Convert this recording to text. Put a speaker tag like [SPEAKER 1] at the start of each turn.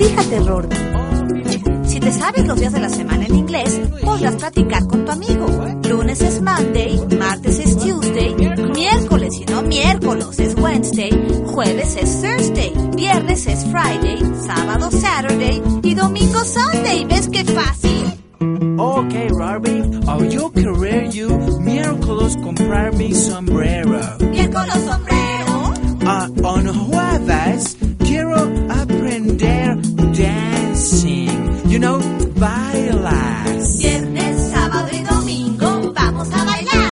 [SPEAKER 1] Fíjate, Rorby. Si te sabes los días de la semana en inglés, podrás platicar con tu amigo. Lunes es Monday, martes es Tuesday, miércoles y no miércoles es Wednesday, jueves es Thursday, viernes es Friday, sábado Saturday y domingo Sunday. ¿Ves qué fácil?
[SPEAKER 2] Okay, Rorby, yo querer you miércoles comprar mi sombrero.
[SPEAKER 1] Miércoles